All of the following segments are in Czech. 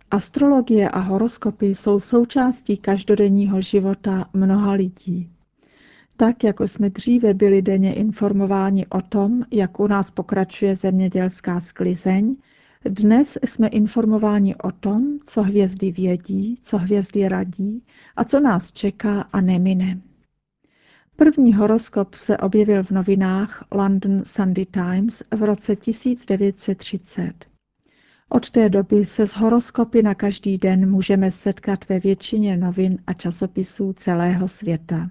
Astrologie a horoskopy jsou součástí každodenního života mnoha lidí. Tak, jako jsme dříve byli denně informováni o tom, jak u nás pokračuje zemědělská sklizeň, dnes jsme informováni o tom, co hvězdy vědí, co hvězdy radí a co nás čeká a nemine. První horoskop se objevil v novinách London Sunday Times v roce 1930. Od té doby se s horoskopy na každý den můžeme setkat ve většině novin a časopisů celého světa.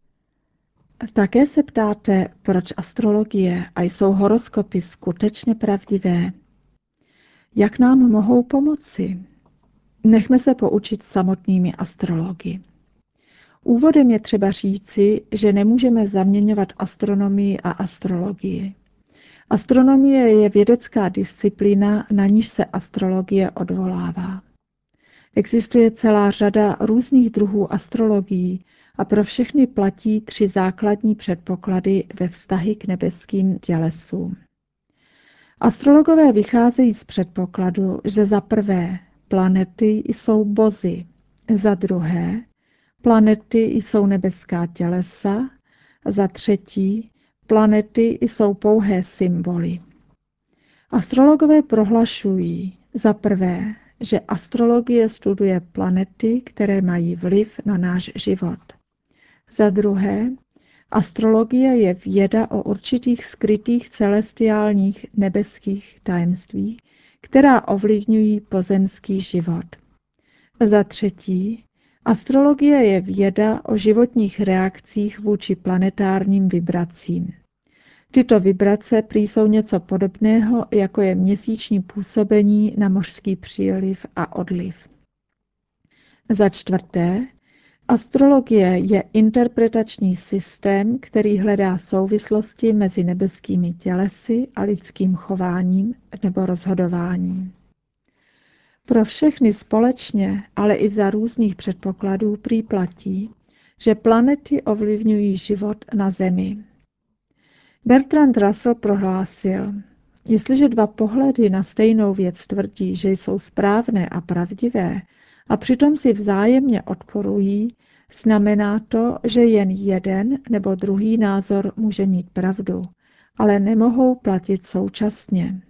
Také se ptáte, proč astrologie a jsou horoskopy skutečně pravdivé? Jak nám mohou pomoci? Nechme se poučit samotnými astrology. Úvodem je třeba říci, že nemůžeme zaměňovat astronomii a astrologii. Astronomie je vědecká disciplína, na níž se astrologie odvolává. Existuje celá řada různých druhů astrologií a pro všechny platí 3 základní předpoklady ve vztahy k nebeským tělesům. Astrologové vycházejí z předpokladu, že za prvé planety jsou bozy, za druhé planety jsou nebeská tělesa, za třetí planety jsou pouhé symboly. Astrologové prohlašují za prvé, že astrologie studuje planety, které mají vliv na náš život. Za druhé, astrologie je věda o určitých skrytých celestiálních nebeských tajemstvích, která ovlivňují pozemský život. Za třetí, astrologie je věda o životních reakcích vůči planetárním vibracím. Tyto vibrace prý jsou něco podobného, jako je měsíční působení na mořský příliv a odliv. Za čtvrté, astrologie je interpretační systém, který hledá souvislosti mezi nebeskými tělesy a lidským chováním nebo rozhodováním. Pro všechny společně, ale i za různých předpokladů prý platí, že planety ovlivňují život na Zemi. Bertrand Russell prohlásil, jestliže 2 pohledy na stejnou věc tvrdí, že jsou správné a pravdivé, a přitom si vzájemně odporují, znamená to, že jen jeden nebo druhý názor může mít pravdu, ale nemohou platit současně.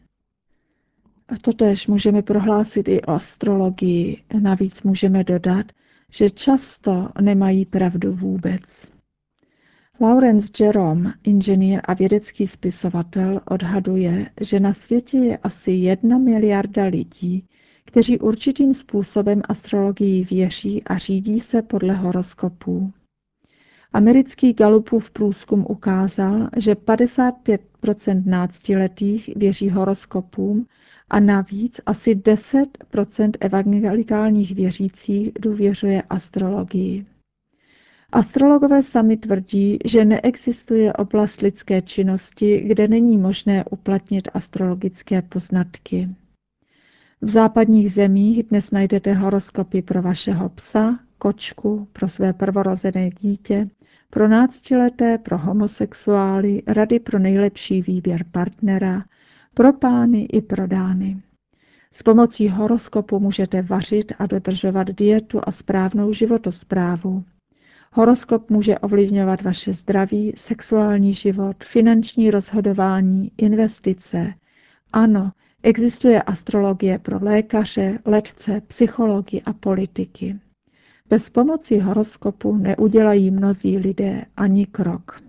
A totéž můžeme prohlásit i o astrologii. Navíc můžeme dodat, že často nemají pravdu vůbec. Lawrence Jerome, inženýr a vědecký spisovatel, odhaduje, že na světě je asi 1 miliarda lidí, kteří určitým způsobem astrologii věří a řídí se podle horoskopů. Americký Gallupův průzkum ukázal, že 55% náctiletých věří horoskopům a navíc asi 10% evangelikálních věřících důvěřuje astrologii. Astrologové sami tvrdí, že neexistuje oblast lidské činnosti, kde není možné uplatnit astrologické poznatky. V západních zemích dnes najdete horoskopy pro vašeho psa, kočku, pro své prvorozené dítě, pro náctileté, pro homosexuály, rady pro nejlepší výběr partnera, pro pány i pro dámy. S pomocí horoskopu můžete vařit a dodržovat dietu a správnou životosprávu. Horoskop může ovlivňovat vaše zdraví, sexuální život, finanční rozhodování, investice. Ano, existuje astrologie pro lékaře, léčce, psychology a politiky. Bez pomoci horoskopu neudělají mnozí lidé ani krok.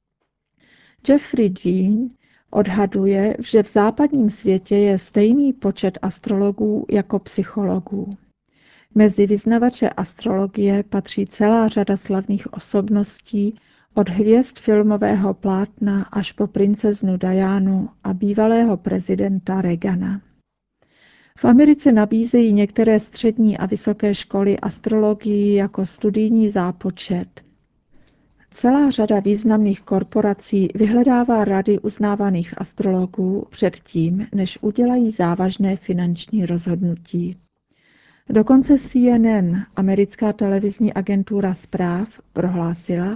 Jeffrey Dean odhaduje, že v západním světě je stejný počet astrologů jako psychologů. Mezi vyznavače astrologie patří celá řada slavných osobností, od hvězd filmového plátna až po princeznu Dianu a bývalého prezidenta Reagana. V Americe nabízejí některé střední a vysoké školy astrologii jako studijní zápočet. Celá řada významných korporací vyhledává rady uznávaných astrologů předtím, než udělají závažné finanční rozhodnutí. Dokonce CNN, americká televizní agentura zpráv, prohlásila,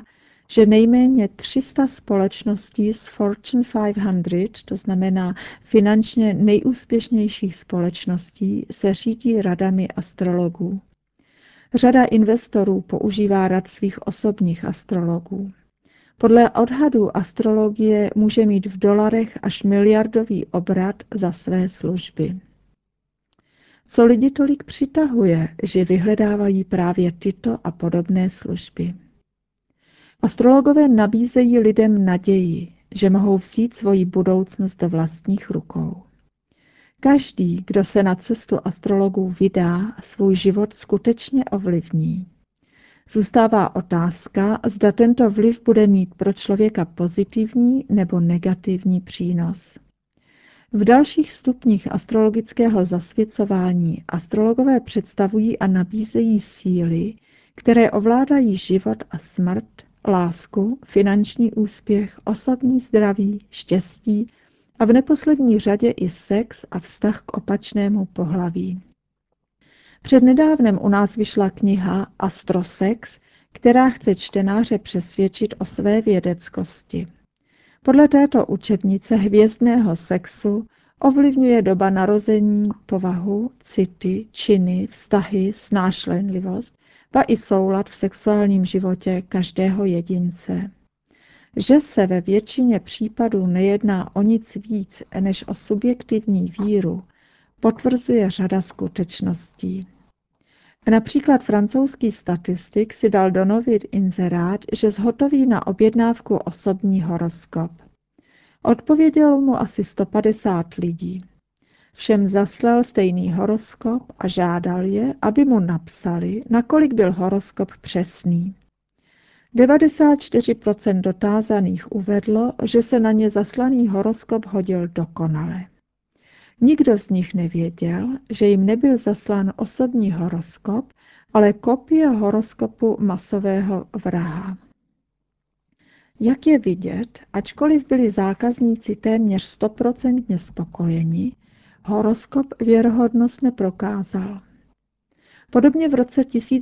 že nejméně 300 společností z Fortune 500, to znamená finančně nejúspěšnějších společností, se řídí radami astrologů. Řada investorů používá rad svých osobních astrologů. Podle odhadů astrologie může mít v dolarech až miliardový obrat za své služby. Co lidi tolik přitahuje, že vyhledávají právě tyto a podobné služby? Astrologové nabízejí lidem naději, že mohou vzít svoji budoucnost do vlastních rukou. Každý, kdo se na cestu astrologů vydá, svůj život skutečně ovlivní. Zůstává otázka, zda tento vliv bude mít pro člověka pozitivní nebo negativní přínos. V dalších stupních astrologického zasvěcování astrologové představují a nabízejí síly, které ovládají život a smrt, lásku, finanční úspěch, osobní zdraví, štěstí a v neposlední řadě i sex a vztah k opačnému pohlaví. Přednedávnem u nás vyšla kniha Astrosex, která chce čtenáře přesvědčit o své vědeckosti. Podle této učebnice hvězdného sexu ovlivňuje doba narození, povahu, city, činy, vztahy, snášenlivost, ba i soulad v sexuálním životě každého jedince. Že se ve většině případů nejedná o nic víc než o subjektivní víru, potvrzuje řada skutečností. Například francouzský statistik si dal do novin inzerát, že zhotoví na objednávku osobní horoskop. Odpovědělo mu asi 150 lidí. Všem zaslal stejný horoskop a žádal je, aby mu napsali, nakolik byl horoskop přesný. 94% dotázaných uvedlo, že se na ně zaslaný horoskop hodil dokonale. Nikdo z nich nevěděl, že jim nebyl zaslán osobní horoskop, ale kopie horoskopu masového vraha. Jak je vidět, ačkoliv byli zákazníci téměř 100% spokojeni, horoskop věrohodnost neprokázal. Podobně v roce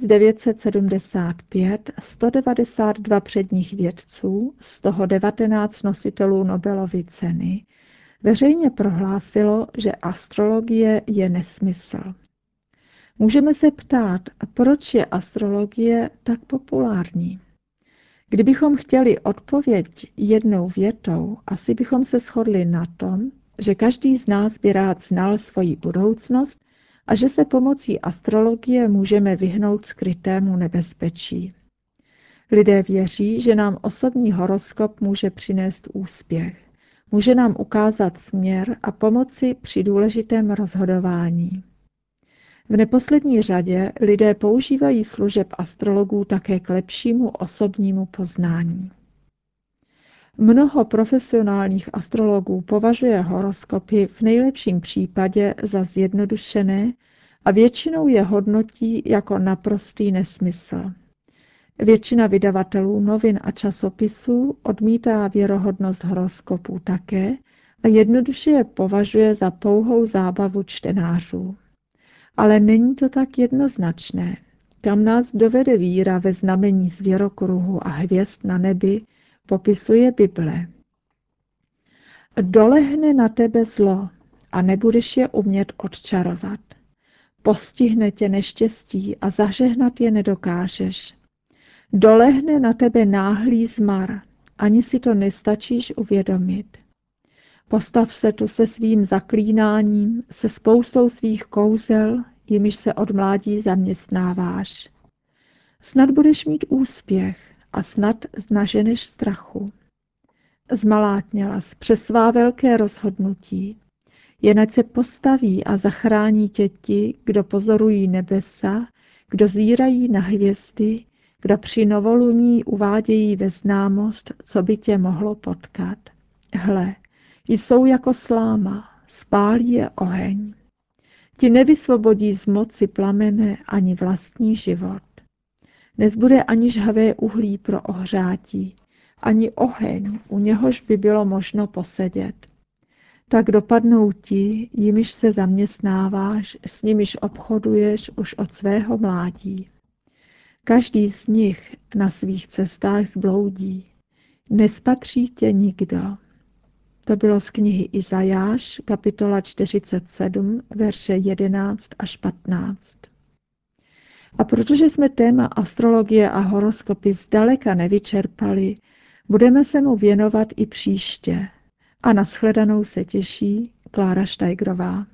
1975 192 předních vědců, z toho 19 nositelů Nobelovy ceny, veřejně prohlásilo, že astrologie je nesmysl. Můžeme se ptát, proč je astrologie tak populární? Kdybychom chtěli odpověď jednou větou, asi bychom se shodli na tom, že každý z nás by rád znal svoji budoucnost a že se pomocí astrologie můžeme vyhnout skrytému nebezpečí. Lidé věří, že nám osobní horoskop může přinést úspěch, může nám ukázat směr a pomoci při důležitém rozhodování. V neposlední řadě lidé používají služeb astrologů také k lepšímu osobnímu poznání. Mnoho profesionálních astrologů považuje horoskopy v nejlepším případě za zjednodušené a většinou je hodnotí jako naprostý nesmysl. Většina vydavatelů novin a časopisů odmítá věrohodnost horoskopů také a jednoduše je považuje za pouhou zábavu čtenářů. Ale není to tak jednoznačné. Kam nás dovede víra ve znamení zvěrokruhu a hvězd na nebi, popisuje Bible. Dolehne na tebe zlo a nebudeš je umět odčarovat. Postihne tě neštěstí a zažehnat je nedokážeš. Dolehne na tebe náhlý zmar, ani si to nestačíš uvědomit. Postav se tu se svým zaklínáním, se spoustou svých kouzel, jimiž se od mládí zaměstnáváš. Snad budeš mít úspěch a snad naženeš strachu. Zmalátněla přes svá velké rozhodnutí, jen ať se postaví a zachrání tě ti, kdo pozorují nebesa, kdo zírají na hvězdy, kdo při novoluní uvádějí ve známost, co by tě mohlo potkat. Hle, jsou jako sláma, spálí je oheň. Ti nevysvobodí z moci plamene ani vlastní život. Nezbude ani žhavé uhlí pro ohřátí, ani oheň, u něhož by bylo možno posedět. Tak dopadnou ti, jimiž se zaměstnáváš, s nimiž obchoduješ už od svého mládí. Každý z nich na svých cestách zbloudí. Nespatří tě nikdo. To bylo z knihy Izajáš, kapitola 47, verše 11 až 15. A protože jsme téma astrologie a horoskopy zdaleka nevyčerpali, budeme se mu věnovat i příště. A na shledanou se těší Klára Štajgrová.